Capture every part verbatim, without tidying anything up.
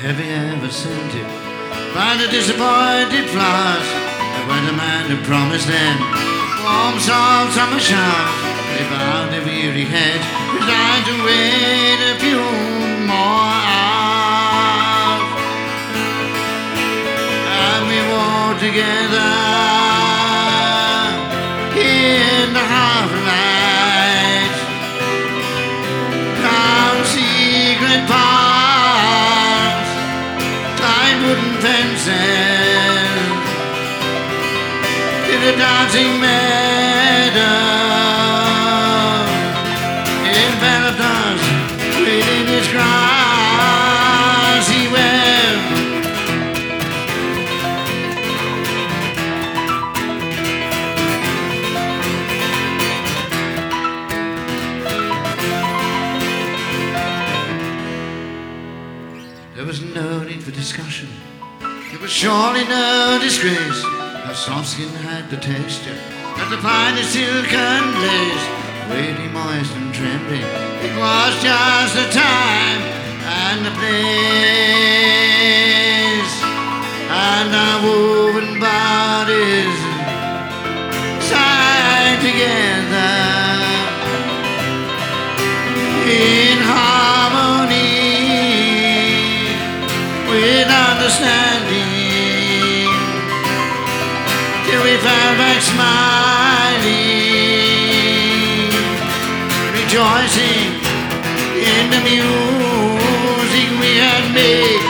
have you ever sent it by the disappointed flowers? The weatherman who promised them warm, soft summer showers. They bowed their weary heads, resigned to wait a few more hours. And we walked together in the half-light down secret paths, climbed wooden fences to the dancing meadow, enveloped us within its grassy web. There was no need for discussion. It was surely no disgrace. Her soft skin had the texture of the finest silken lace, really moist and trembling. It was just the time and the place, and our woven bodies sighed together in harmony, with understanding, till we fell back smiling, rejoicing in the music we had made.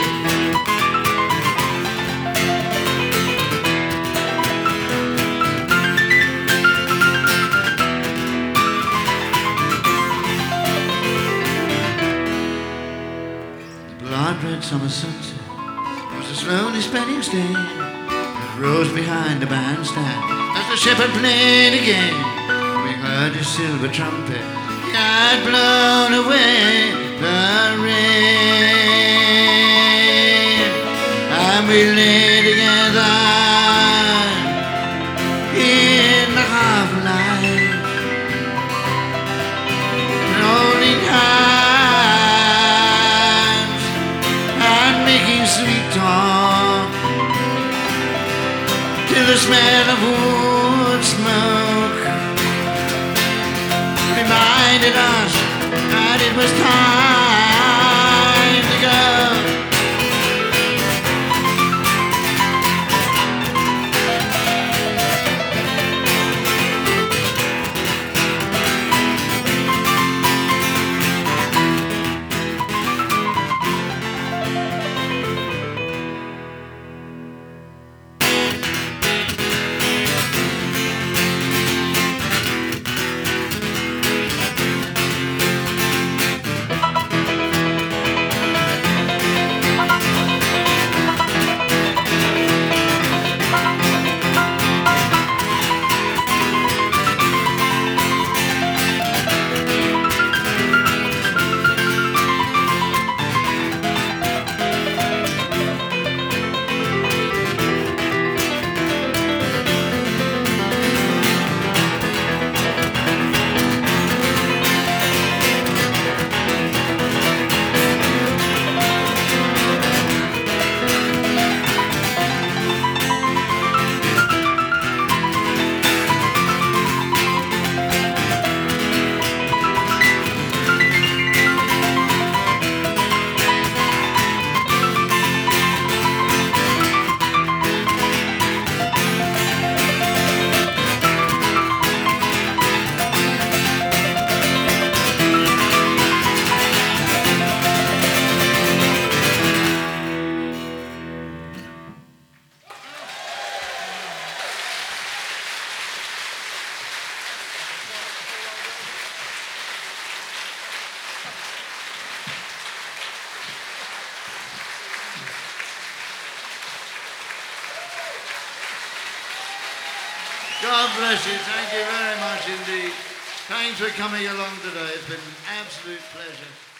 The blood-red summer sunset was a slowly spreading stain that rose behind the bandstand as the shepherd played again. We heard his silver trumpet, he had blown away the rain, and we lay together in the half-light, holding hands and making sweet talk, till the smell of wood smoke reminded us that it was time to go. God bless you. Thank you very much indeed. Thanks for coming along today. It's been an absolute pleasure.